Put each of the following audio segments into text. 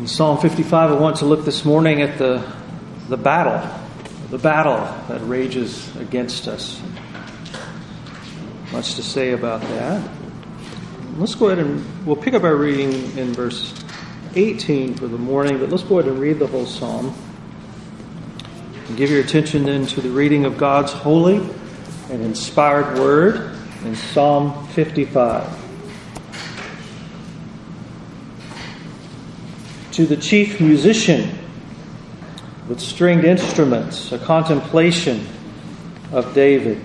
In Psalm 55, I want to look this morning at the battle that rages against us. Much to say about that. Let's go ahead and we'll pick up our reading in verse 18 for the morning, but let's go ahead and read the whole psalm. And give your attention then to the reading of God's holy and inspired word in Psalm 55. To the chief musician with stringed instruments, a contemplation of David.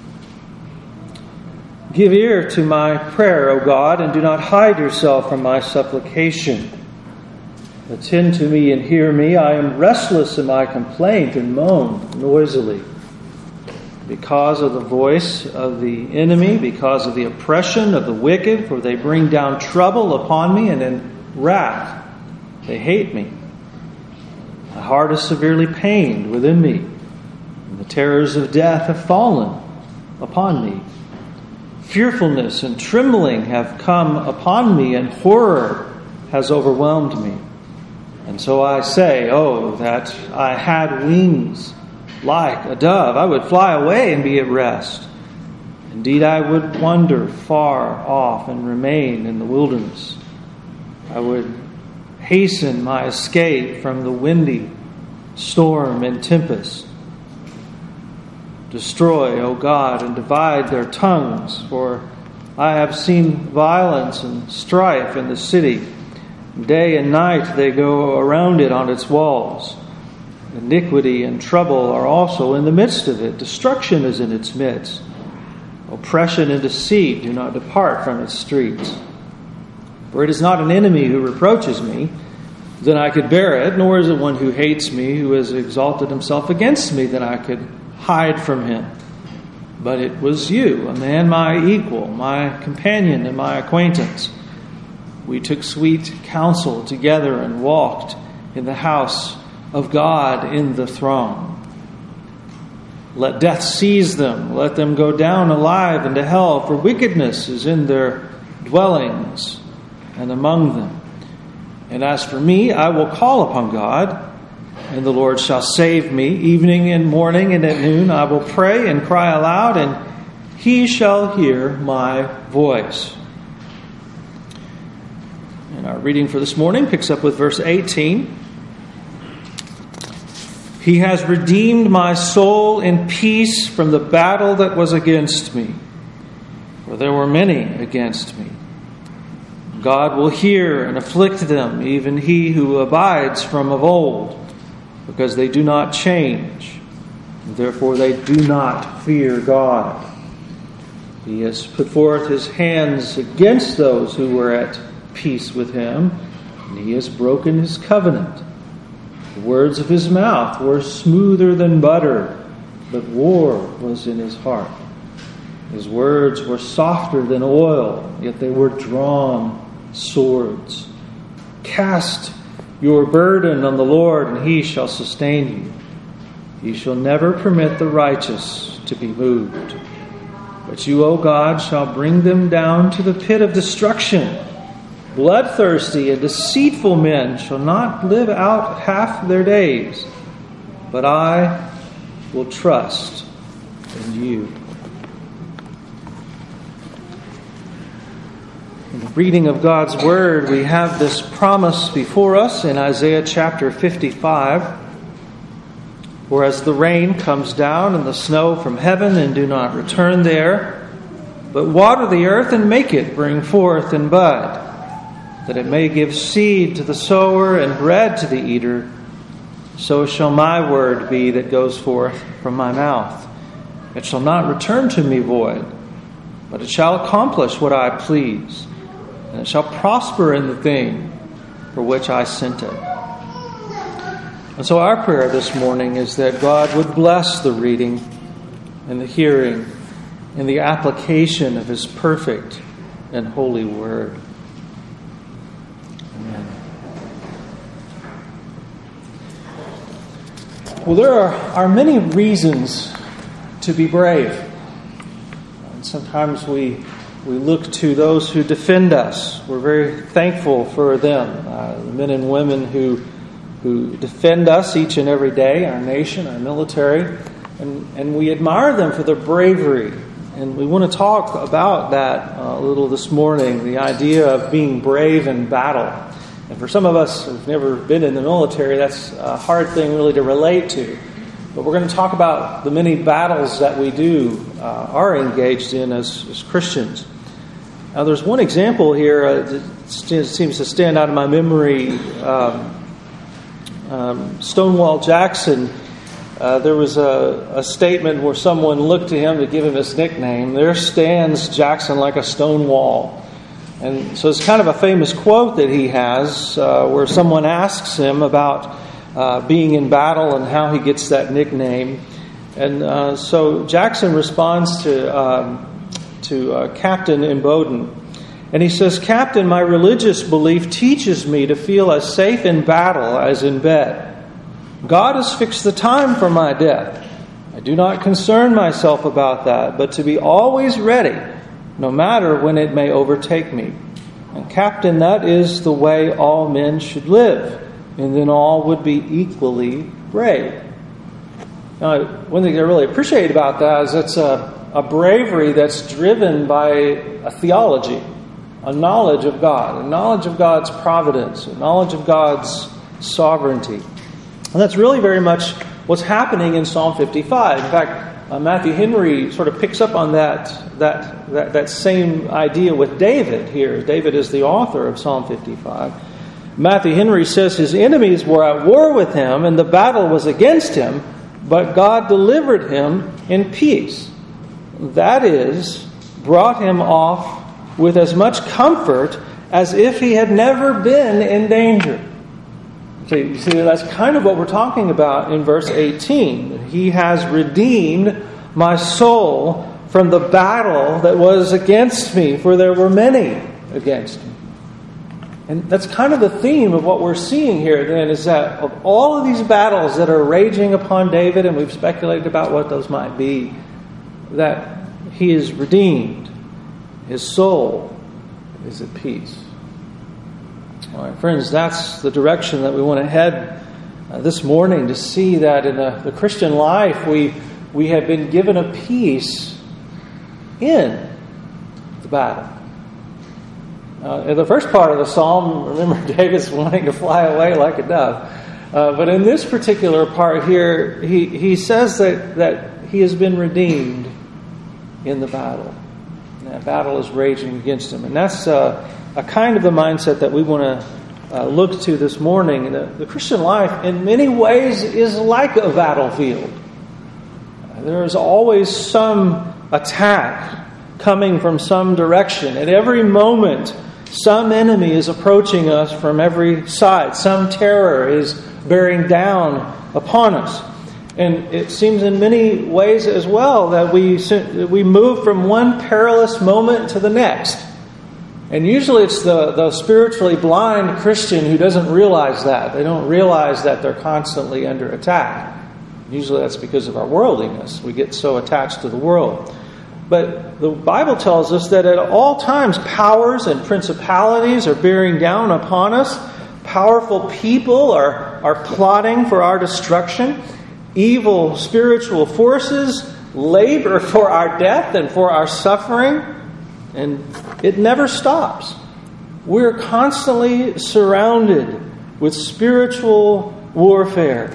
Give ear to my prayer, O God, and do not hide yourself from my supplication. Attend to me and hear me. I am restless in my complaint and moan noisily. Because of the voice of the enemy, because of the oppression of the wicked, for they bring down trouble upon me, and in wrath they hate me. My heart is severely pained within me, and the terrors of death have fallen upon me. Fearfulness and trembling have come upon me, and horror has overwhelmed me. And so I say, oh, that I had wings like a dove. I would fly away and be at rest. Indeed, I would wander far off and remain in the wilderness. I would hasten my escape from the windy storm and tempest. Destroy, O God, and divide their tongues, for I have seen violence and strife in the city. Day and night they go around it on its walls. Iniquity and trouble are also in the midst of it. Destruction is in its midst. Oppression and deceit do not depart from its streets. For it is not an enemy who reproaches me, then I could bear it, nor is it one who hates me, who has exalted himself against me, that I could hide from him. But it was you, a man my equal, my companion and my acquaintance. We took sweet counsel together and walked in the house of God in the throng. Let death seize them, let them go down alive into hell, for wickedness is in their dwellings and among them. And as for me, I will call upon God, and the Lord shall save me. Evening and morning and at noon I will pray and cry aloud, and he shall hear my voice. And our reading for this morning picks up with verse 18. He has redeemed my soul in peace from the battle that was against me, for there were many against me. God will hear and afflict them, even he who abides from of old, because they do not change, and therefore they do not fear God. He has put forth his hands against those who were at peace with him, and he has broken his covenant. The words of his mouth were smoother than butter, but war was in his heart. His words were softer than oil, yet they were drawn swords. Cast your burden on the Lord, and he shall sustain you. He shall never permit the righteous to be moved. But you, O God, shall bring them down to the pit of destruction. Bloodthirsty and deceitful men shall not live out half their days, but I will trust in you. In the reading of God's Word, we have this promise before us in Isaiah chapter 55. For as the rain comes down and the snow from heaven and do not return there, but water the earth and make it bring forth and bud, that it may give seed to the sower and bread to the eater, so shall my word be that goes forth from my mouth. It shall not return to me void, but it shall accomplish what I please, and it shall prosper in the thing for which I sent it. And so our prayer this morning is that God would bless the reading and the hearing and the application of his perfect and holy word. Amen. Well, there are many reasons to be brave. And sometimes we We look to those who defend us. We're very thankful for them, the men and women who defend us each and every day, our nation, our military, and we admire them for their bravery. And we want to talk about that a little this morning, the idea of being brave in battle. And for some of us who've never been in the military, that's a hard thing really to relate to. But we're going to talk about the many battles that we are engaged in as Christians. Now, there's one example here that seems to stand out in my memory. Stonewall Jackson, there was a statement where someone looked to him to give him his nickname. There stands Jackson like a stone wall. And so it's kind of a famous quote that he has where someone asks him about being in battle and how he gets that nickname. And so Jackson responds to Captain Imboden. And he says, "Captain, my religious belief teaches me to feel as safe in battle as in bed. God has fixed the time for my death. I do not concern myself about that, but to be always ready, no matter when it may overtake me. And Captain, that is the way all men should live, and then all would be equally brave." Now, one thing I really appreciate about that is it's a bravery that's driven by a theology, a knowledge of God, a knowledge of God's providence, a knowledge of God's sovereignty. And that's really very much what's happening in Psalm 55. In fact, Matthew Henry sort of picks up on that same idea with David here. David is the author of Psalm 55. Matthew Henry says his enemies were at war with him and the battle was against him, but God delivered him in peace. That is, brought him off with as much comfort as if he had never been in danger. So you see, that's kind of what we're talking about in verse 18. He has redeemed my soul from the battle that was against me, for there were many against me. And that's kind of the theme of what we're seeing here then, is that of all of these battles that are raging upon David, and we've speculated about what those might be, that he is redeemed. His soul is at peace. All right, friends, that's the direction that we want to head this morning, to see that in the Christian life we have been given a peace in the battle. In the first part of the psalm, remember, David's wanting to fly away like a dove. But in this particular part here, he says that he has been redeemed in the battle. That battle is raging against him. And that's a kind of the mindset that we want to look to this morning. The Christian life, in many ways, is like a battlefield. There is always some attack coming from some direction. At every moment, some enemy is approaching us from every side. Some terror is bearing down upon us. And it seems in many ways as well that we move from one perilous moment to the next. And usually it's the spiritually blind Christian who doesn't realize that. They don't realize that they're constantly under attack. Usually that's because of our worldliness. We get so attached to the world. But the Bible tells us that at all times powers and principalities are bearing down upon us. Powerful people are plotting for our destruction. Evil spiritual forces labor for our death and for our suffering, and it never stops. We're constantly surrounded with spiritual warfare.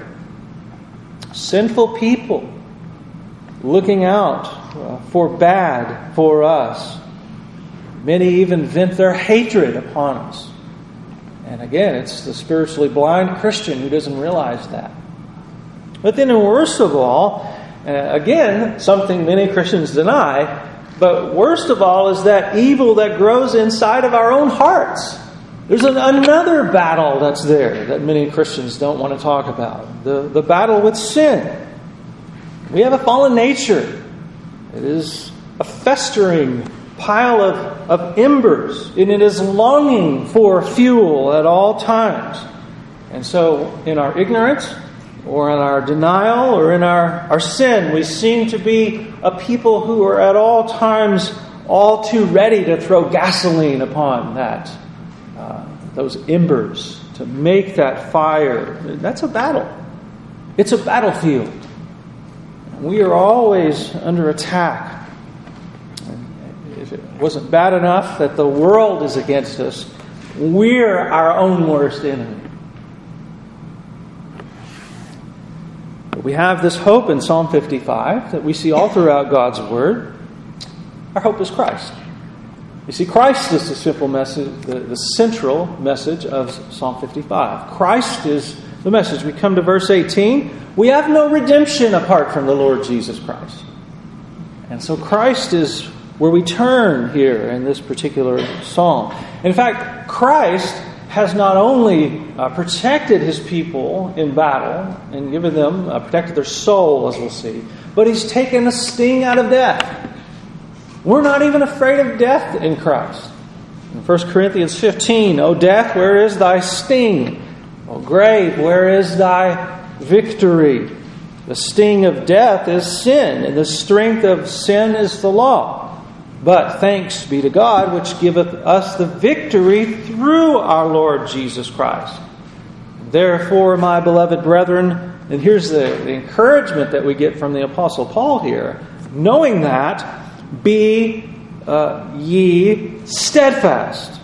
Sinful people looking out for bad for us. Many even vent their hatred upon us. And again, it's the spiritually blind Christian who doesn't realize that. But then, worst of all, again, something many Christians deny, but worst of all is that evil that grows inside of our own hearts. There's another battle that's there that many Christians don't want to talk about. The battle with sin. We have a fallen nature. It is a festering pile of embers, and it is longing for fuel at all times. And so, in our ignorance, or in our denial, or in our sin, we seem to be a people who are at all times all too ready to throw gasoline upon those embers to make that fire. That's a battle. It's a battlefield. We are always under attack. If it wasn't bad enough that the world is against us, we're our own worst enemy. But we have this hope in Psalm 55 that we see all throughout God's Word. Our hope is Christ. You see, Christ is the simple message, the central message of Psalm 55. Christ is the message. We come to verse 18. We have no redemption apart from the Lord Jesus Christ. And so Christ is where we turn here in this particular psalm. In fact, Christ has not only protected his people in battle and given them, protected their soul, as we'll see, but he's taken the sting out of death. We're not even afraid of death in Christ. In 1 Corinthians 15, O death, where is thy sting? O grave, where is thy victory? The sting of death is sin, and the strength of sin is the law. But thanks be to God, which giveth us the victory through our Lord Jesus Christ. Therefore, my beloved brethren, and here's the encouragement that we get from the Apostle Paul here, knowing that, be ye steadfast,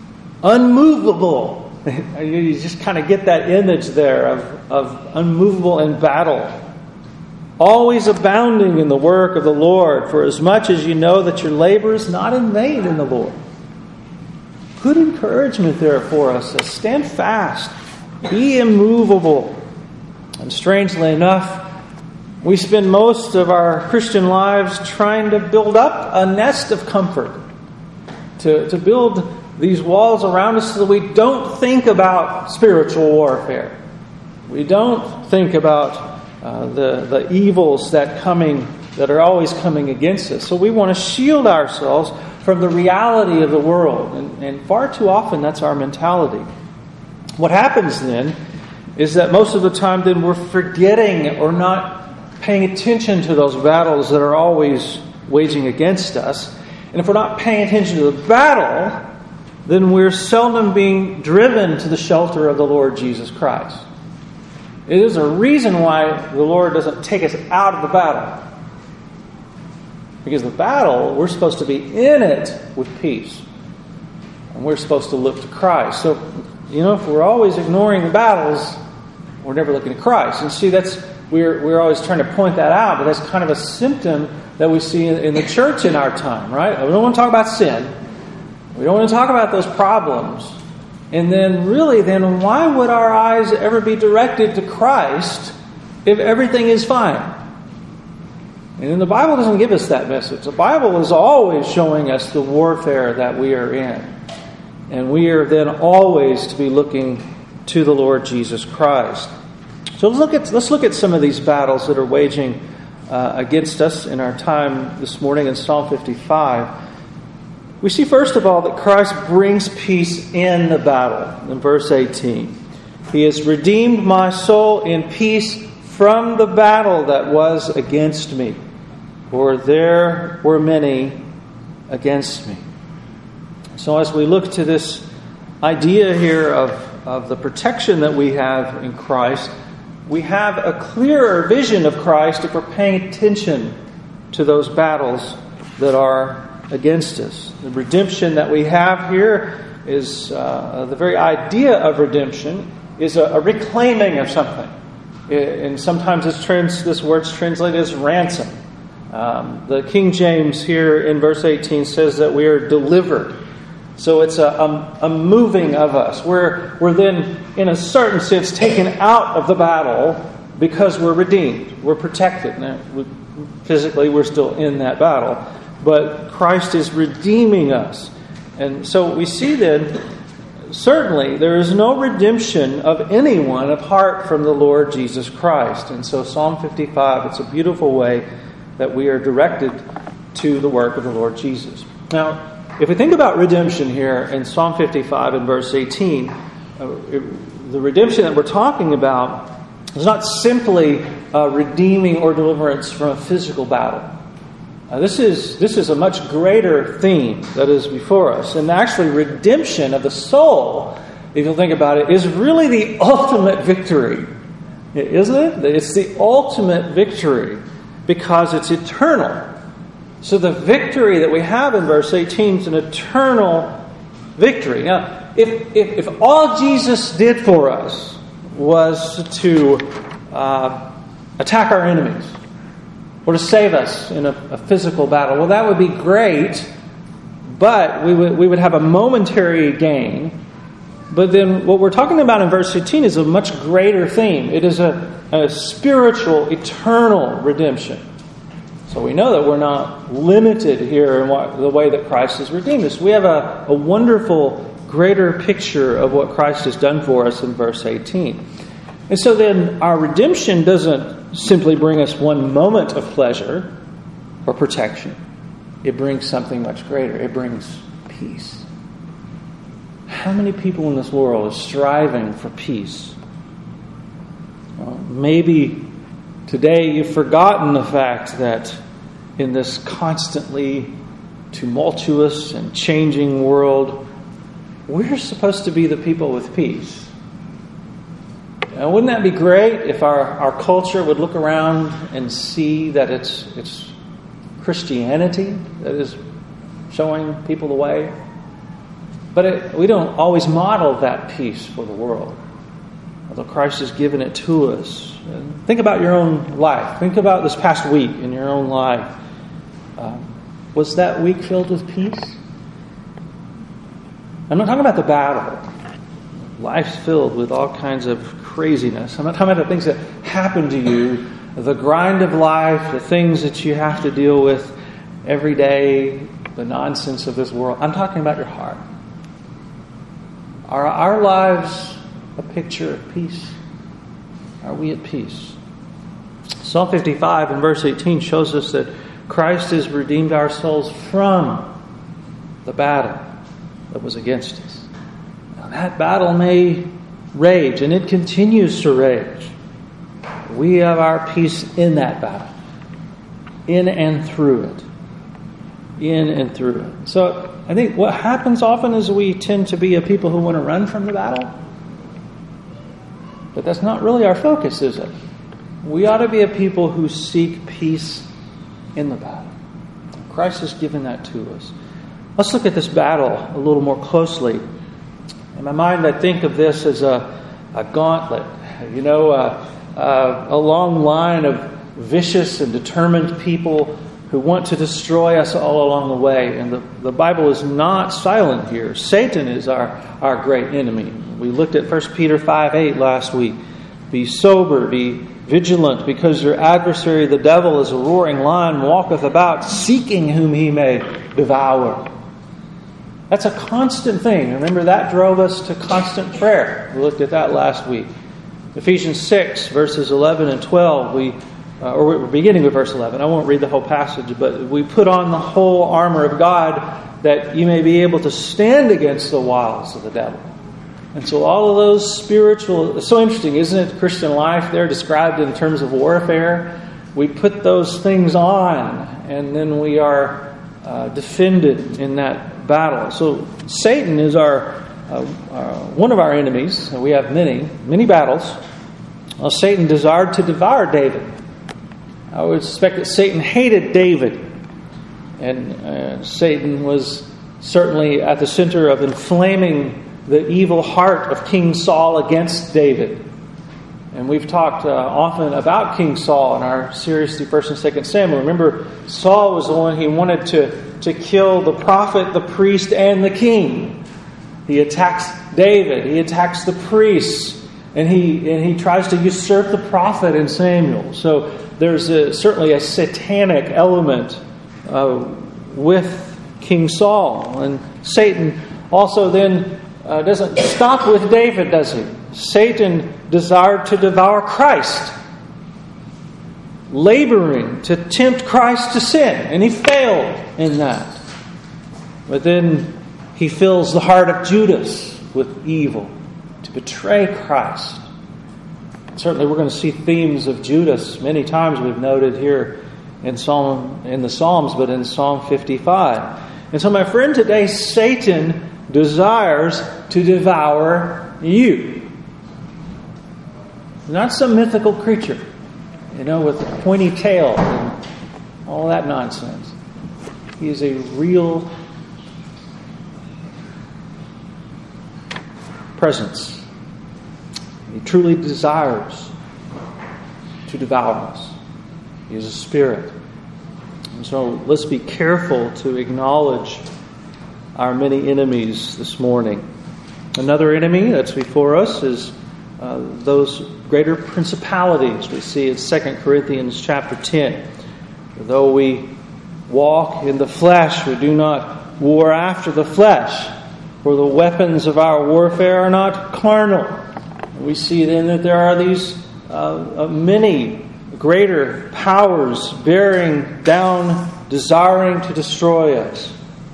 unmovable. You just kind of get that image there of unmovable in battle. Always abounding in the work of the Lord, for as much as you know that your labor is not in vain in the Lord. Good encouragement there for us. Stand fast. Be immovable. And strangely enough, we spend most of our Christian lives trying to build up a nest of comfort, to build these walls around us so that we don't think about spiritual warfare. We don't think about the evils that are always coming against us. So we want to shield ourselves from the reality of the world. And far too often that's our mentality. What happens then is that most of the time then we're forgetting or not paying attention to those battles that are always waging against us. And if we're not paying attention to the battle, then we're seldom being driven to the shelter of the Lord Jesus Christ. It is a reason why the Lord doesn't take us out of the battle. Because the battle, we're supposed to be in it with peace. And we're supposed to look to Christ. So, if we're always ignoring the battles, we're never looking at Christ. And see, we're always trying to point that out, but that's kind of a symptom that we see in the church in our time, right? We don't want to talk about sin. We don't want to talk about those problems. And then why would our eyes ever be directed to Christ if everything is fine? And then the Bible doesn't give us that message. The Bible is always showing us the warfare that we are in. And we are then always to be looking to the Lord Jesus Christ. So let's look at some of these battles that are waging against us in our time this morning in Psalm 55. We see first of all that Christ brings peace in the battle in verse 18. He has redeemed my soul in peace from the battle that was against me, for there were many against me. So as we look to this idea here of the protection that we have in Christ, we have a clearer vision of Christ if we're paying attention to those battles that are against us. The redemption that we have here is the very idea of redemption is a reclaiming of something. And sometimes this word's translated as ransom. The King James here in verse 18 says that we are delivered. So it's a moving of us. We're then, in a certain sense, taken out of the battle because we're redeemed. We're protected. Now, physically, we're still in that battle. But Christ is redeeming us. And so we see then, certainly, there is no redemption of anyone apart from the Lord Jesus Christ. And so Psalm 55, it's a beautiful way that we are directed to the work of the Lord Jesus. Now, if we think about redemption here in Psalm 55 and verse 18, the redemption that we're talking about is not simply redeeming or deliverance from a physical battle. This is a much greater theme that is before us. And actually, redemption of the soul, if you think about it, is really the ultimate victory. Isn't it? It's the ultimate victory because it's eternal. So the victory that we have in verse 18 is an eternal victory. Now, if all Jesus did for us was to attack our enemies, or to save us in a physical battle, well, that would be great, but we would have a momentary gain. But then what we're talking about in verse 18 is a much greater theme. It is a spiritual, eternal redemption. So we know that we're not limited here in the way that Christ has redeemed us. We have a wonderful, greater picture of what Christ has done for us in verse 18. And so then our redemption doesn't simply bring us one moment of pleasure or protection. It brings something much greater. It brings peace. How many people in this world are striving for peace? Well, maybe today you've forgotten the fact that in this constantly tumultuous and changing world, we're supposed to be the people with peace. Now, wouldn't that be great if our culture would look around and see that it's Christianity that is showing people the way? But we don't always model that peace for the world, although Christ has given it to us. Think about your own life. Think about this past week in your own life. Was that week filled with peace? I'm not talking about the battle. Life's filled with all kinds of craziness. I'm not talking about the things that happen to you, the grind of life, the things that you have to deal with every day, the nonsense of this world. I'm talking about your heart. Are our lives a picture of peace? Are we at peace? Psalm 55 in verse 18 shows us that Christ has redeemed our souls from the battle that was against us. Now, that battle may rage, and it continues to rage. We have our peace in that battle, in and through it. In and through it. So I think what happens often is we tend to be a people who want to run from the battle. But that's not really our focus, is it? We ought to be a people who seek peace in the battle. Christ has given that to us. Let's look at this battle a little more closely. In my mind, I think of this as a gauntlet. A long line of vicious and determined people who want to destroy us all along the way. And the Bible is not silent here. Satan is our great enemy. We looked at 1 Peter 5:8 last week. Be sober, be vigilant, because your adversary, the devil, is a roaring lion, walketh about, seeking whom he may devour. That's a constant thing. Remember, that drove us to constant prayer. We looked at that last week. Ephesians 6, verses 11 and 12, we're beginning with verse 11. I won't read the whole passage, but we put on the whole armor of God that you may be able to stand against the wiles of the devil. And so all of those spiritual... It's so interesting, isn't it? Christian life, they're described in terms of warfare. We put those things on, and then we are defended in that battle. So Satan is one of our enemies. We have many battles. Well, Satan desired to devour David. I would suspect that Satan hated David. And Satan was certainly at the center of inflaming the evil heart of King Saul against David. And we've talked often about King Saul in our series through 1 and 2 Samuel. Remember, Saul was the one he wanted to kill the prophet, the priest, and the king. He attacks David. He attacks the priests. And he tries to usurp the prophet in Samuel. So there's certainly a satanic element with King Saul. And Satan also then doesn't stop with David, does he? Satan desired to devour Christ, laboring to tempt Christ to sin. And he failed in that. But then he fills the heart of Judas with evil to betray Christ. Certainly we're going to see themes of Judas many times we've noted here in the Psalms, but in Psalm 55. And so, my friend, today Satan desires to devour you. Not some mythical creature, with a pointy tail and all that nonsense. He is a real presence. He truly desires to devour us. He is a spirit. And so let's be careful to acknowledge our many enemies this morning. Another enemy that's before us is those greater principalities we see in 2 Corinthians chapter 10. Though we walk in the flesh, we do not war after the flesh, for the weapons of our warfare are not carnal. We see then that there are these many greater powers bearing down, desiring to destroy us.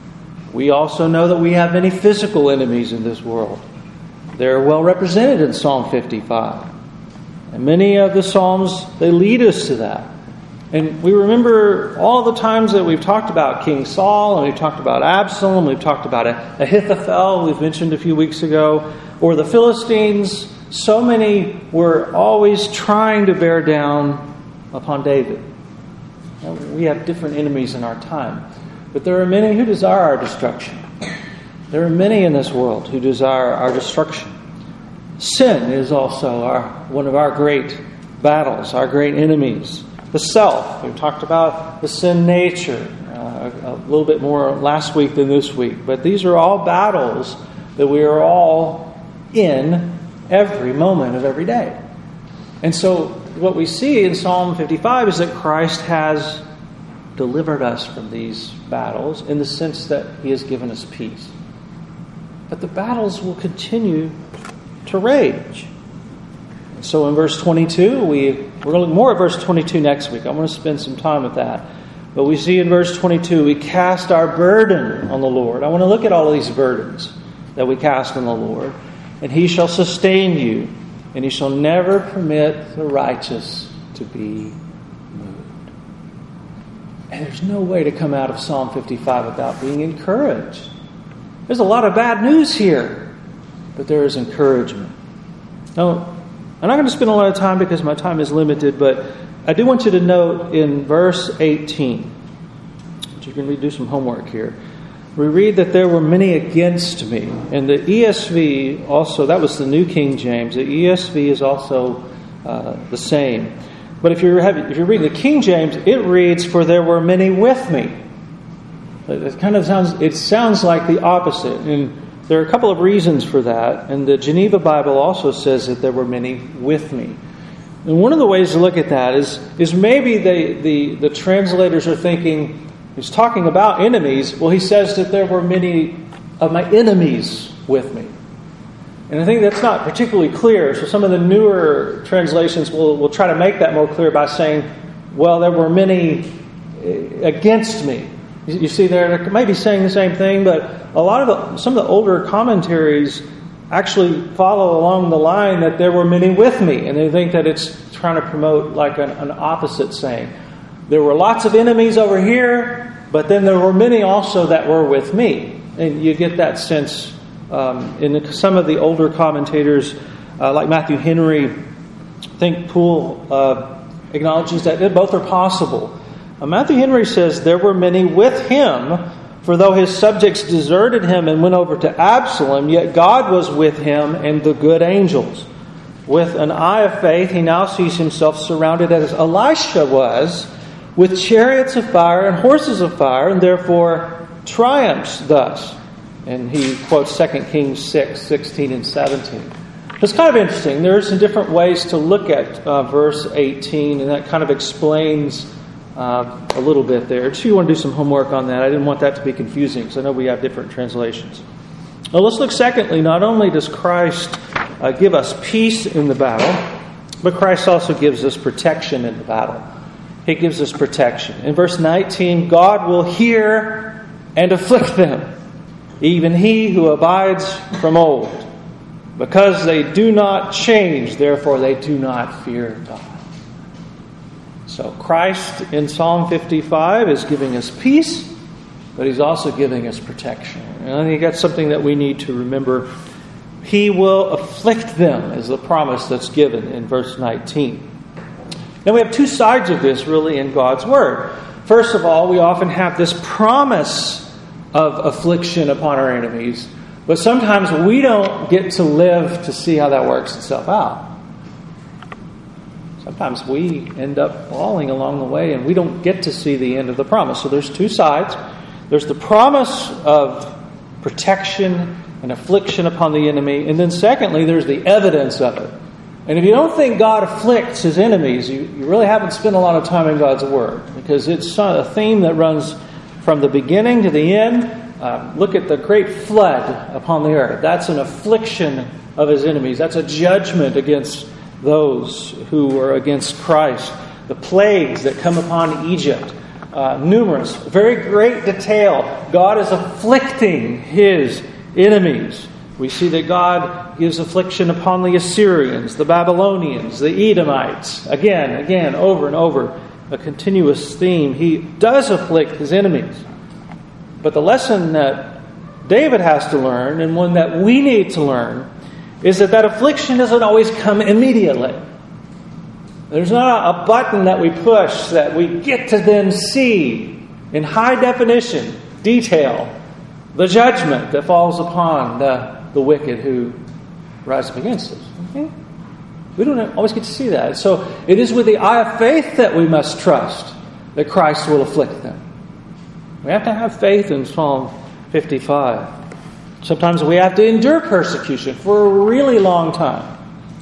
We also know that we have many physical enemies in this world. They're well represented in Psalm 55. And many of the Psalms, they lead us to that. And we remember all the times that we've talked about King Saul, and we've talked about Absalom, we've talked about Ahithophel, we've mentioned a few weeks ago, or the Philistines. So many were always trying to bear down upon David. Now, we have different enemies in our time, but there are many who desire our destruction. There are many in this world who desire our destruction. Sin is also one of our great battles, our great enemies. The self. We've talked about the sin nature a little bit more last week than this week. But these are all battles that we are all in every moment of every day. And so what we see in Psalm 55 is that Christ has delivered us from these battles in the sense that He has given us peace. But the battles will continue to rage. So in verse 22, we're going to look more at verse 22 next week. I'm going to spend some time with that. But we see in verse 22, we cast our burden on the Lord. I want to look at all of these burdens that we cast on the Lord. And He shall sustain you, and He shall never permit the righteous to be moved. And there's no way to come out of Psalm 55 without being encouraged. There's a lot of bad news here, but there is encouragement. Now, I'm not going to spend a lot of time because my time is limited, but I do want you to note in verse 18, you can do some homework here. We read that there were many against me. And the ESV also, that was the New King James. The ESV is also the same. But if you're reading the King James, it reads, "For there were many with me." It sounds like the opposite. And there are a couple of reasons for that. And the Geneva Bible also says that there were many with me. And one of the ways to look at that is maybe the translators are thinking, he's talking about enemies. Well, he says that there were many of my enemies with me. And I think that's not particularly clear. So some of the newer translations will try to make that more clear by saying, well, there were many against me. You see they're maybe saying the same thing, but some of the older commentaries actually follow along the line that there were many with me. And they think that it's trying to promote like an opposite saying. There were lots of enemies over here, but then there were many also that were with me. And you get that sense in some of the older commentators, like Matthew Henry. I think Poole acknowledges that both are possible. Matthew Henry says, "There were many with him, for though his subjects deserted him and went over to Absalom, yet God was with him and the good angels. With an eye of faith, he now sees himself surrounded as Elisha was, with chariots of fire and horses of fire, and therefore triumphs thus." And he quotes 2 Kings 6:16 and 17. It's kind of interesting. There are some different ways to look at verse 18, and that kind of explains a little bit there. Just if you want to do some homework on that, I didn't want that to be confusing because I know we have different translations. Well, let's look secondly, not only does Christ give us peace in the battle, but Christ also gives us protection in the battle. He gives us protection. In verse 19, God will hear and afflict them, even he who abides from old. Because they do not change, therefore they do not fear God. So Christ in Psalm 55 is giving us peace, but He's also giving us protection. And I think that's something that we need to remember. He will afflict them is the promise that's given in verse 19. Now we have two sides of this really in God's Word. First of all, we often have this promise of affliction upon our enemies, but sometimes we don't get to live to see how that works itself out. Sometimes we end up falling along the way and we don't get to see the end of the promise. So there's two sides. There's the promise of protection and affliction upon the enemy. And then secondly, there's the evidence of it. And if you don't think God afflicts His enemies, you really haven't spent a lot of time in God's Word. Because it's a theme that runs from the beginning to the end. Look at the great flood upon the earth. That's an affliction of His enemies. That's a judgment against those who are against Christ. The plagues that come upon Egypt. Numerous, very great detail. God is afflicting His enemies. We see that God gives affliction upon the Assyrians, the Babylonians, the Edomites. Again, over and over. A continuous theme. He does afflict His enemies. But the lesson that David has to learn, and one that we need to learn, is that affliction doesn't always come immediately. There's not a button that we push that we get to then see in high definition, detail, the judgment that falls upon the wicked who rise up against us. Okay? We don't always get to see that. So it is with the eye of faith that we must trust that Christ will afflict them. We have to have faith in Psalm 55. Sometimes we have to endure persecution for a really long time.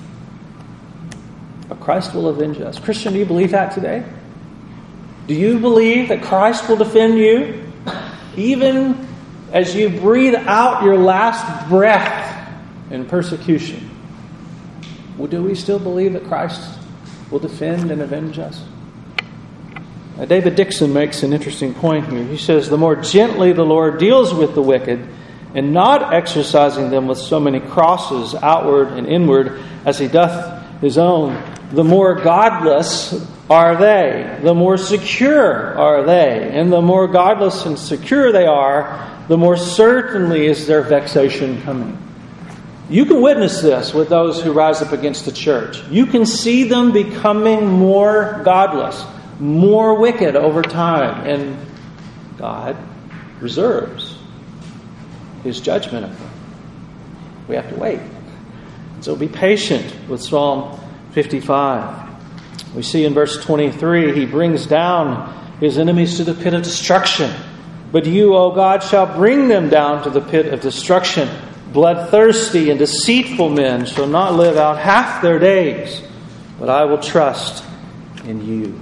But Christ will avenge us. Christian, do you believe that today? Do you believe that Christ will defend you even as you breathe out your last breath in persecution? Well, do we still believe that Christ will defend and avenge us? David Dixon makes an interesting point here. He says, the more gently the Lord deals with the wicked, and not exercising them with so many crosses outward and inward as He doth His own, the more godless are they, the more secure are they. And the more godless and secure they are, the more certainly is their vexation coming. You can witness this with those who rise up against the church. You can see them becoming more godless, more wicked over time. And God reserves His judgment of them. We have to wait. So be patient with Psalm 55. We see in verse 23, He brings down His enemies to the pit of destruction. But you, O God, shall bring them down to the pit of destruction. Bloodthirsty and deceitful men shall not live out half their days, but I will trust in you.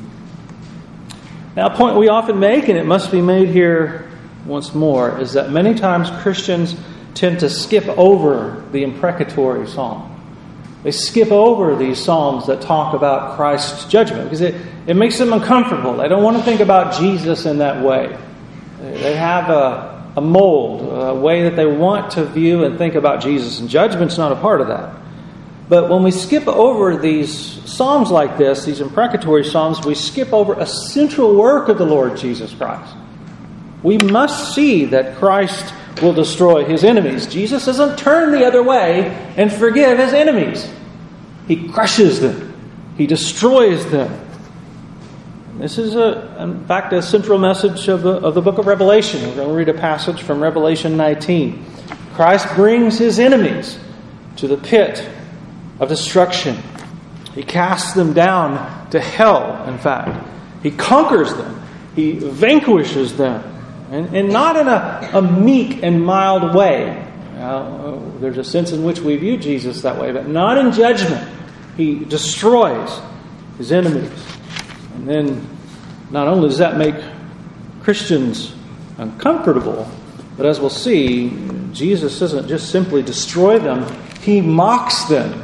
Now, a point we often make, and it must be made here once more, is that many times Christians tend to skip over the imprecatory psalm. They skip over these psalms that talk about Christ's judgment because it makes them uncomfortable. They don't want to think about Jesus in that way. They have a mold, a way that they want to view and think about Jesus, and judgment's not a part of that. But when we skip over these psalms like this, these imprecatory psalms, we skip over a central work of the Lord Jesus Christ. We must see that Christ will destroy His enemies. Jesus doesn't turn the other way and forgive His enemies. He crushes them. He destroys them. And this is, in fact, a central message of the book of Revelation. We're going to read a passage from Revelation 19. Christ brings His enemies to the pit of destruction. He casts them down to hell, in fact. He conquers them. He vanquishes them. And not in a meek and mild way. There's a sense in which we view Jesus that way, but not in judgment. He destroys His enemies. And then not only does that make Christians uncomfortable, but as we'll see, Jesus doesn't just simply destroy them, He mocks them.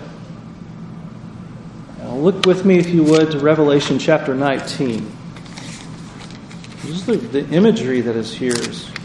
Now look with me, if you would, to Revelation chapter 19. This is the imagery that is here.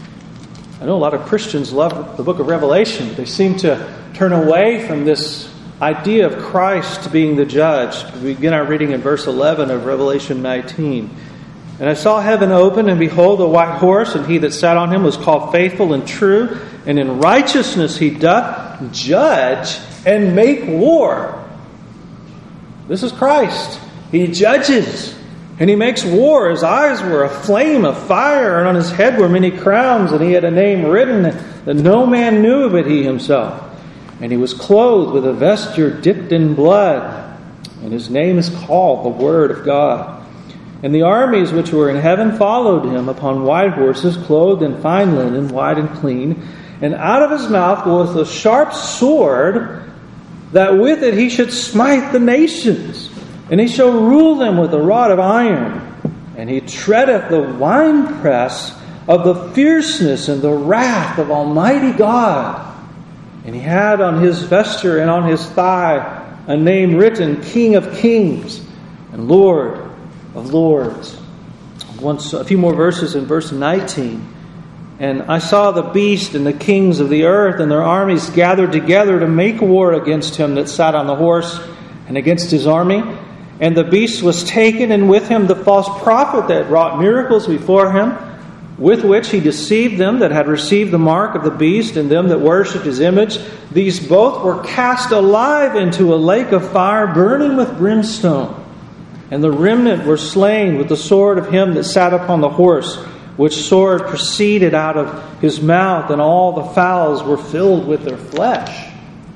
I know a lot of Christians love the book of Revelation. They seem to turn away from this idea of Christ being the judge. We begin our reading in verse 11 of Revelation 19. And I saw heaven open, and behold, a white horse, and he that sat on him was called Faithful and True, and in righteousness he doth judge and make war. This is Christ. He judges, and he makes war. His eyes were a flame of fire, and on his head were many crowns, and he had a name written that no man knew but he himself. And he was clothed with a vesture dipped in blood, and his name is called the Word of God. And the armies which were in heaven followed him upon white horses, clothed in fine linen, white and clean. And out of his mouth goeth a sharp sword, that with it he should smite the nations. And he shall rule them with a rod of iron. And he treadeth the winepress of the fierceness and the wrath of Almighty God. And he had on his vesture and on his thigh a name written, King of Kings and Lord of Lords. A few more verses in verse 19. And I saw the beast and the kings of the earth and their armies gathered together to make war against him that sat on the horse and against his army. And the beast was taken, and with him the false prophet that wrought miracles before him, with which he deceived them that had received the mark of the beast and them that worshipped his image. These both were cast alive into a lake of fire burning with brimstone. And the remnant were slain with the sword of him that sat upon the horse, which sword proceeded out of his mouth, and all the fowls were filled with their flesh.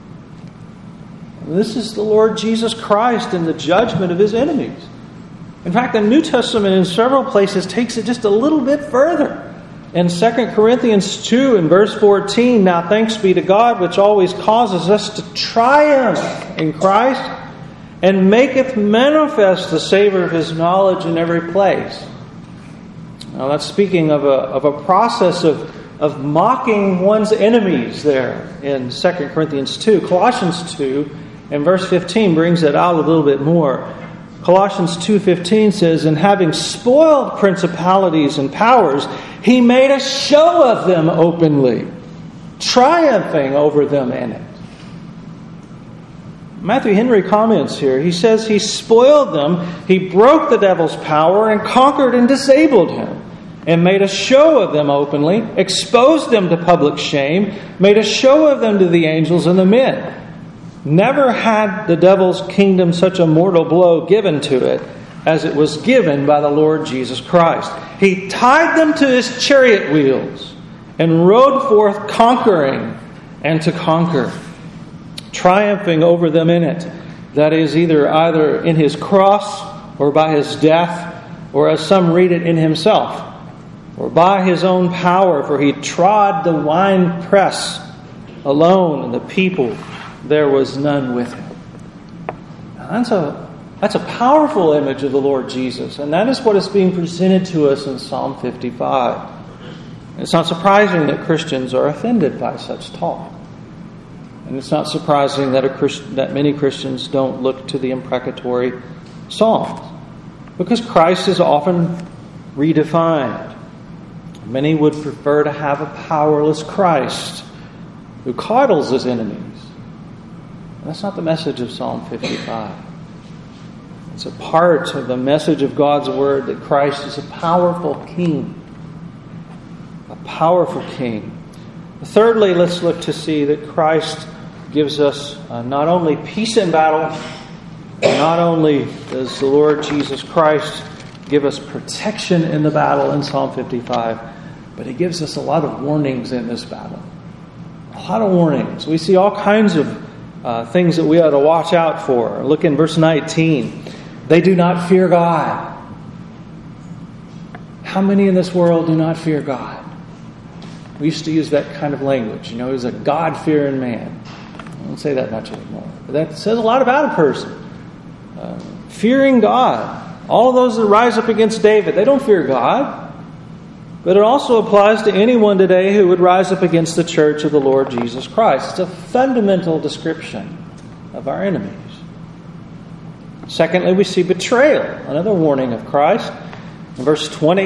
And this is the Lord Jesus Christ in the judgment of his enemies. In fact, the New Testament in several places takes it just a little bit further. In 2 Corinthians 2 and verse 14, now thanks be to God, which always causes us to triumph in Christ, and maketh manifest the savor of his knowledge in every place. Now that's speaking of a process of mocking one's enemies there in 2 Corinthians 2. Colossians 2 and verse 15 brings it out a little bit more. Colossians 2:15 says, and having spoiled principalities and powers, he made a show of them openly, triumphing over them in it. Matthew Henry comments here. He says he spoiled them, he broke the devil's power and conquered and disabled him, and made a show of them openly, exposed them to public shame, made a show of them to the angels and the men. Never had the devil's kingdom such a mortal blow given to it as it was given by the Lord Jesus Christ. He tied them to his chariot wheels and rode forth conquering and to conquer, triumphing over them in it. That is either in his cross or by his death, or as some read it, in himself, or by his own power, for he trod the winepress alone, and the people there was none with him. Now that's a powerful image of the Lord Jesus, and that is what is being presented to us in Psalm 55. It's not surprising that Christians are offended by such talk. And it's not surprising that many Christians don't look to the imprecatory Psalms, because Christ is often redefined. Many would prefer to have a powerless Christ who coddles his enemies. And that's not the message of Psalm 55. It's a part of the message of God's Word that Christ is a powerful king. A powerful king. Thirdly, let's look to see that Christ gives us not only peace in battle, not only does the Lord Jesus Christ give us protection in the battle in Psalm 55, but he gives us a lot of warnings in this battle. A lot of warnings. We see all kinds of things that we ought to watch out for. Look in verse 19. They do not fear God. How many in this world do not fear God? We used to use that kind of language. He's a God-fearing man. I don't say that much anymore. But that says a lot about a person. Fearing God. All of those that rise up against David, they don't fear God. But it also applies to anyone today who would rise up against the church of the Lord Jesus Christ. It's a fundamental description of our enemies. Secondly, we see betrayal. Another warning of Christ. In verse 20.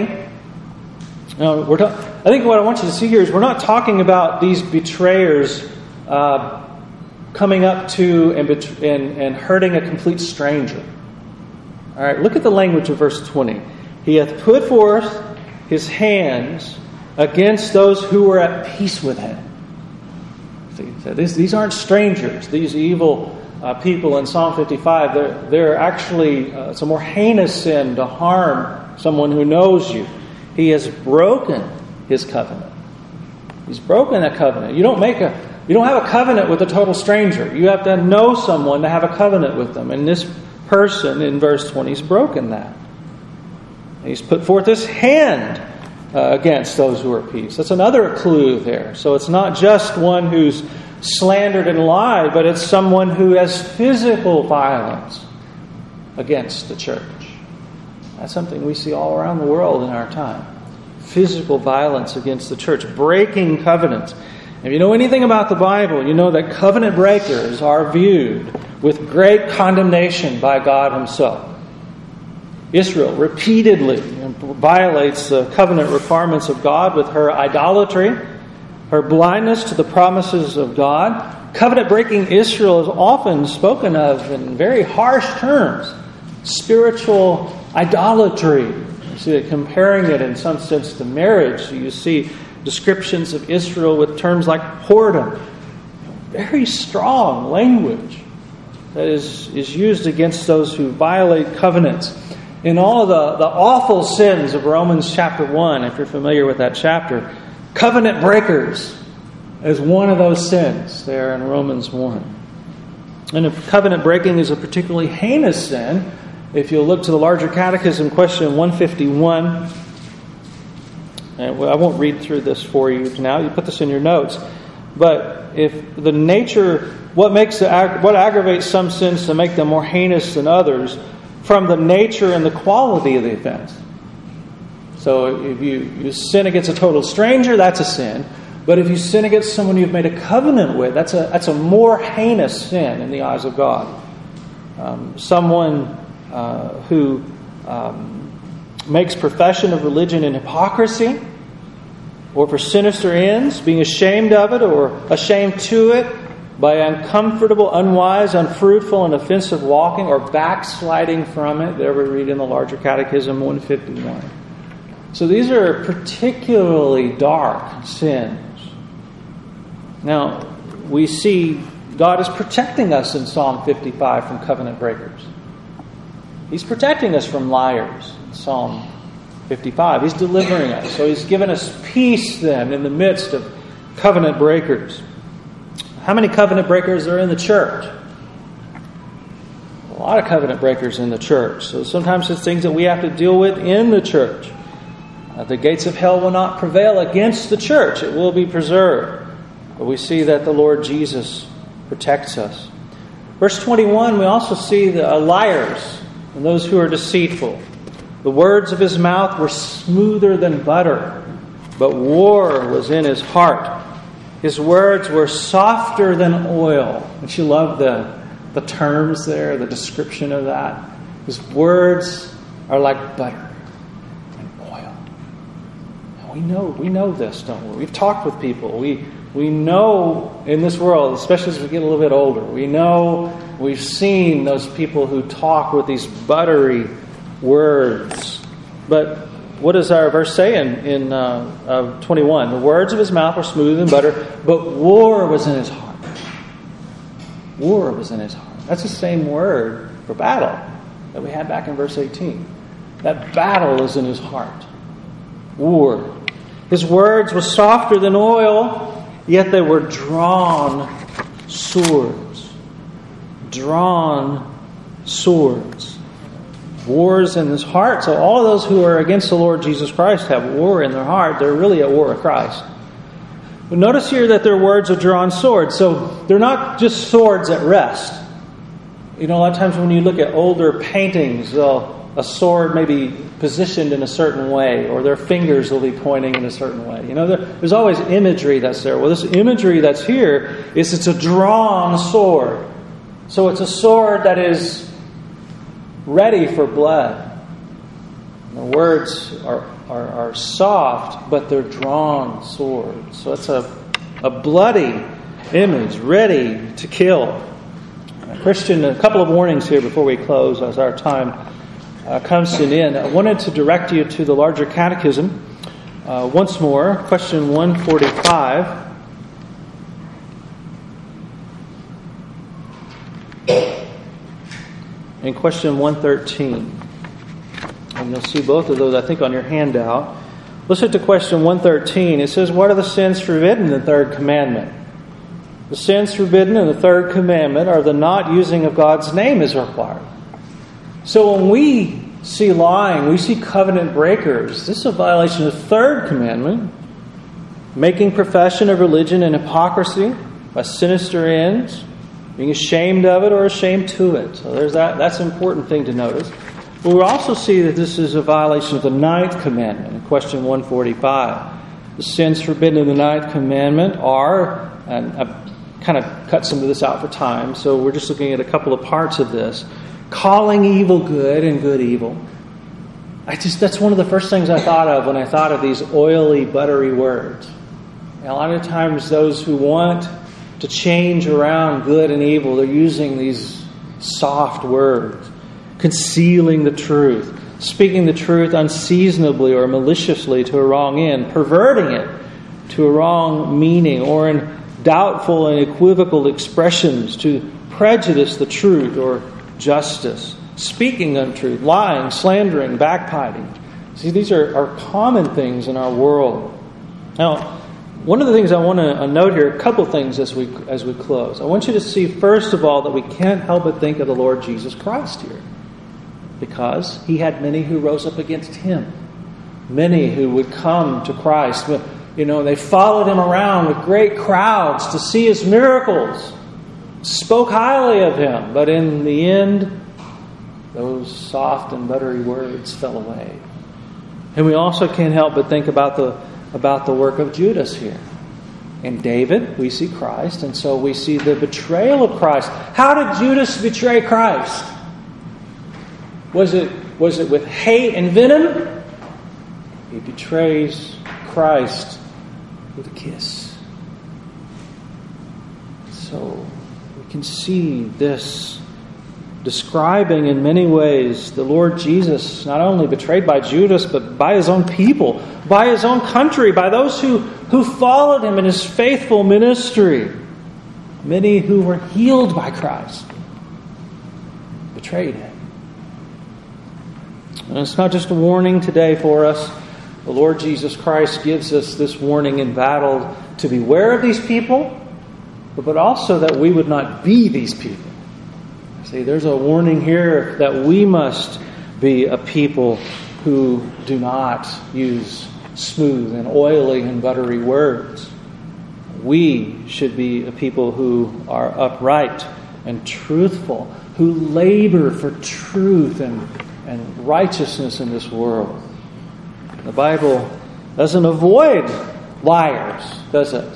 I think what I want you to see here is we're not talking about these betrayers coming up to and hurting a complete stranger. All right, look at the language of verse 20. He hath put forth his hands against those who were at peace with him. See, so these aren't strangers. These evil people in Psalm 55, they're actually, it's a more heinous sin to harm someone who knows you. He has broken his covenant. He's broken that covenant. You don't have a covenant with a total stranger. You have to know someone to have a covenant with them. And this person in verse 20 has broken that. He's put forth his hand against those who are at peace. That's another clue there. So it's not just one who's slandered and lied, but it's someone who has physical violence against the church. That's something we see all around the world in our time. Physical violence against the church, breaking covenants. If you know anything about the Bible, you know that covenant breakers are viewed with great condemnation by God Himself. Israel repeatedly violates the covenant requirements of God with her idolatry, her blindness to the promises of God. Covenant-breaking Israel is often spoken of in very harsh terms. Spiritual idolatry. You see it, comparing it in some sense to marriage. So you see descriptions of Israel with terms like whoredom. Very strong language that is used against those who violate covenants. In all of the awful sins of Romans chapter 1, if you're familiar with that chapter, covenant breakers is one of those sins there in Romans 1. And if covenant breaking is a particularly heinous sin, if you'll look to the larger catechism, question 151, and I won't read through this for you now, you put this in your notes, but if the nature, what aggravates some sins to make them more heinous than others, from the nature and the quality of the offense. So if you sin against a total stranger, that's a sin. But if you sin against someone you've made a covenant with, that's a more heinous sin in the eyes of God. Someone who makes profession of religion in hypocrisy, or for sinister ends, being ashamed of it or ashamed to it, by uncomfortable, unwise, unfruitful, and offensive walking, or backsliding from it. There we read in the larger catechism 151. So these are particularly dark sins. Now, we see God is protecting us in Psalm 55 from covenant breakers. He's protecting us from liars in Psalm 55. He's delivering us. So He's given us peace then in the midst of covenant breakers. How many covenant breakers are in the church? A lot of covenant breakers in the church. So sometimes it's things that we have to deal with in the church. The gates of hell will not prevail against the church. It will be preserved. But we see that the Lord Jesus protects us. Verse 21, we also see the liars and those who are deceitful. The words of his mouth were smoother than butter, but war was in his heart. His words were softer than oil. Don't you love the terms there, the description of that? His words are like butter and oil. And we know this, don't we? We've talked with people. We know in this world, especially as we get a little bit older, we've seen those people who talk with these buttery words. But what does our verse say in 21? The words of his mouth were smooth and butter, but war was in his heart. War was in his heart. That's the same word for battle that we had back in verse 18. That battle is in his heart. War. His words were softer than oil, yet they were drawn swords. Drawn swords. Wars in his heart. So all of those who are against the Lord Jesus Christ have war in their heart. They're really at war with Christ. But notice here that their words are drawn swords. So they're not just swords at rest. You know, a lot of times when you look at older paintings, a sword may be positioned in a certain way, or their fingers will be pointing in a certain way. You know, there's always imagery that's there. Well, this imagery that's here is it's a drawn sword. So it's a sword that is ready for blood. The words are soft, but they're drawn swords. So it's a bloody image, ready to kill. Christian, a couple of warnings here before we close as our time comes to an end. I wanted to direct you to the larger catechism once more, question 145. And question 113. And you'll see both of those, I think, on your handout. Listen to question 113. It says, what are the sins forbidden in the third commandment? The sins forbidden in the third commandment are the not using of God's name is required. So when we see lying, we see covenant breakers. This is a violation of the third commandment. Making profession of religion in hypocrisy by sinister ends. Being ashamed of it or ashamed to it. So there's that. That's an important thing to notice. But we also see that this is a violation of the ninth commandment in question 145. The sins forbidden in the ninth commandment are, and I've kind of cut some of this out for time, so we're just looking at a couple of parts of this. Calling evil good and good evil. That's one of the first things I thought of when I thought of these oily, buttery words. And a lot of times those who want to change around good and evil, they're using these soft words. Concealing the truth. Speaking the truth unseasonably or maliciously to a wrong end. Perverting it to a wrong meaning, or in doubtful and equivocal expressions to prejudice the truth or justice. Speaking untruth, lying, slandering, backbiting. See, these are common things in our world. Now, one of the things I want to note here, a couple things as we close. I want you to see, first of all, that we can't help but think of the Lord Jesus Christ here. Because He had many who rose up against Him. Many who would come to Christ. They followed Him around with great crowds to see His miracles. Spoke highly of Him. But in the end, those soft and buttery words fell away. And we also can't help but think about the work of Judas here. In David, we see Christ, and so we see the betrayal of Christ. How did Judas betray Christ? Was it with hate and venom? He betrays Christ with a kiss. So we can see this describing in many ways the Lord Jesus, not only betrayed by Judas, but by His own people, by His own country, by those who followed Him in His faithful ministry. Many who were healed by Christ betrayed Him. And it's not just a warning today for us. The Lord Jesus Christ gives us this warning in battle to beware of these people, but also that we would not be these people. See, there's a warning here that we must be a people who do not use smooth and oily and buttery words. We should be a people who are upright and truthful, who labor for truth and righteousness in this world. The Bible doesn't avoid liars, does it?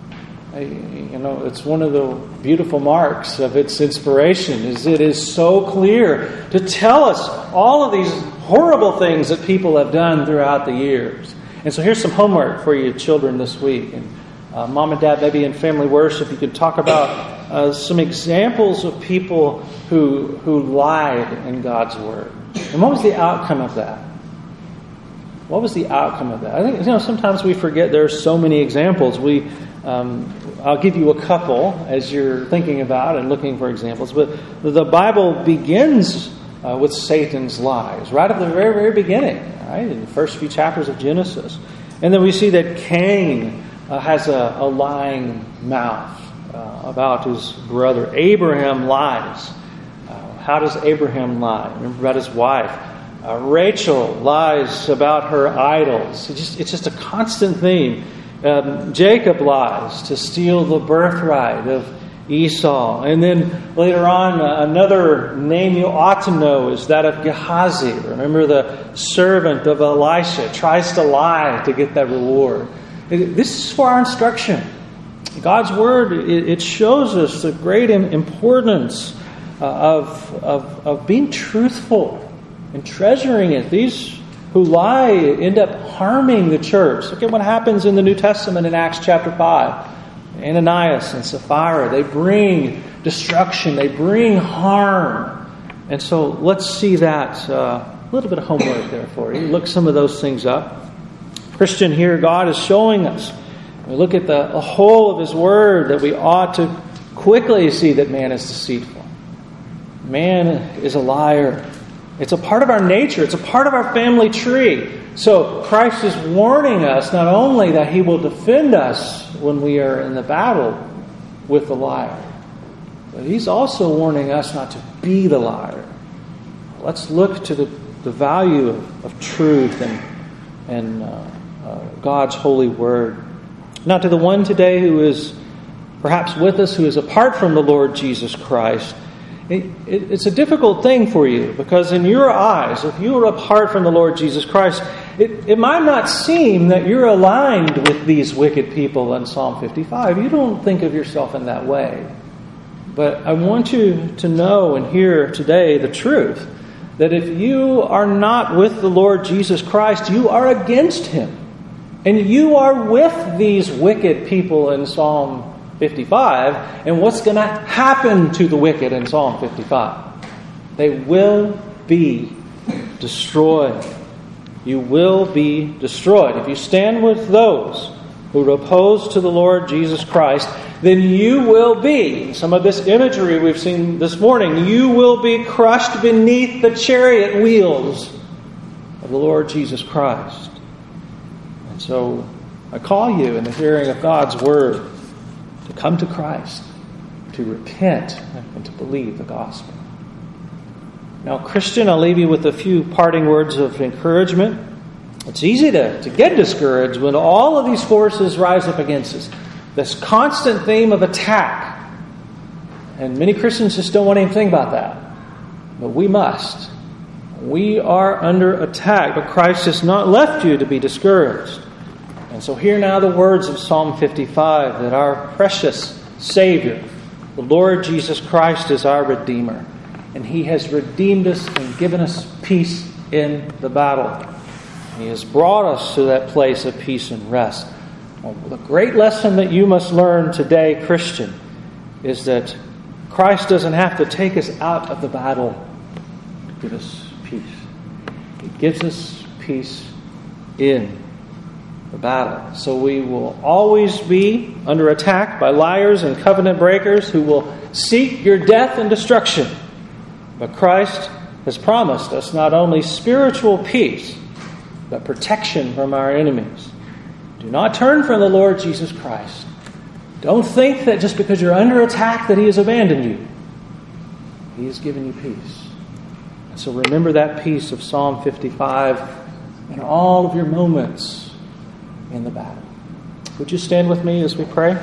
It's one of the beautiful marks of its inspiration is it is so clear to tell us all of these horrible things that people have done throughout the years. And so here's some homework for you children this week. And Mom and Dad, maybe in family worship, you could talk about some examples of people who lied in God's Word. And what was the outcome of that? What was the outcome of that? I think sometimes we forget there are so many examples. I'll give you a couple as you're thinking about and looking for examples. But the Bible begins with Satan's lies right at the very, very beginning, right? In the first few chapters of Genesis. And then we see that Cain has a lying mouth about his brother. Abraham lies. How does Abraham lie? Remember about his wife. Rachel lies about her idols. It's just a constant theme. Jacob lies to steal the birthright of Esau. And then later on, another name you ought to know is that of Gehazi. Remember the servant of Elisha tries to lie to get that reward. This is for our instruction. God's Word, it shows us the great importance of being truthful and treasuring it. These who lie end up harming the church. Look at what happens in the New Testament in Acts chapter 5. Ananias and Sapphira, they bring destruction, they bring harm. And so let's see that, a little bit of homework there for you. Look some of those things up. Christian, here God is showing us. We look at the whole of His Word that we ought to quickly see that man is deceitful. Man is a liar. It's a part of our nature. It's a part of our family tree. So Christ is warning us not only that He will defend us when we are in the battle with the liar, but He's also warning us not to be the liar. Let's look to the value of truth and God's holy Word. Now to the one today who is perhaps with us, who is apart from the Lord Jesus Christ, it's a difficult thing for you, because in your eyes, if you are apart from the Lord Jesus Christ, it might not seem that you're aligned with these wicked people in Psalm 55. You don't think of yourself in that way. But I want you to know and hear today the truth, that if you are not with the Lord Jesus Christ, you are against Him. And you are with these wicked people in Psalm 55. And what's going to happen to the wicked in Psalm 55? They will be destroyed. You will be destroyed. If you stand with those who are opposed to the Lord Jesus Christ, then you will be, some of this imagery we've seen this morning, you will be crushed beneath the chariot wheels of the Lord Jesus Christ. And so I call you in the hearing of God's Word to come to Christ, to repent, and to believe the gospel. Now, Christian, I'll leave you with a few parting words of encouragement. It's easy to get discouraged when all of these forces rise up against us. This constant theme of attack. And many Christians just don't want anything about that. But we must. We are under attack, but Christ has not left you to be discouraged. And so hear now the words of Psalm 55, that our precious Savior, the Lord Jesus Christ, is our Redeemer. And He has redeemed us and given us peace in the battle. He has brought us to that place of peace and rest. Well, the great lesson that you must learn today, Christian, is that Christ doesn't have to take us out of the battle to give us peace. He gives us peace in the battle. So we will always be under attack by liars and covenant breakers who will seek your death and destruction. But Christ has promised us not only spiritual peace, but protection from our enemies. Do not turn from the Lord Jesus Christ. Don't think that just because you're under attack that He has abandoned you. He has given you peace. And so remember that peace of Psalm 55 in all of your moments in the battle. Would you stand with me as we pray?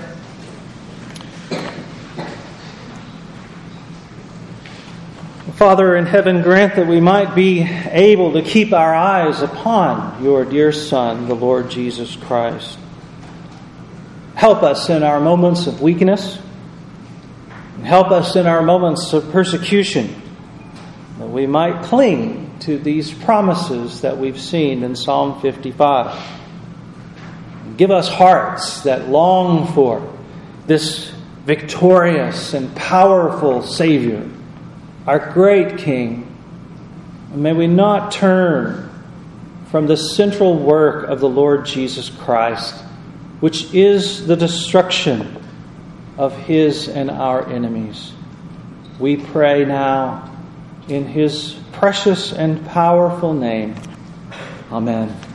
Father in heaven, grant that we might be able to keep our eyes upon your dear Son, the Lord Jesus Christ. Help us in our moments of weakness, and help us in our moments of persecution, that we might cling to these promises that we've seen in Psalm 55. Give us hearts that long for this victorious and powerful Savior, our great King. And may we not turn from the central work of the Lord Jesus Christ, which is the destruction of His and our enemies. We pray now in His precious and powerful name. Amen.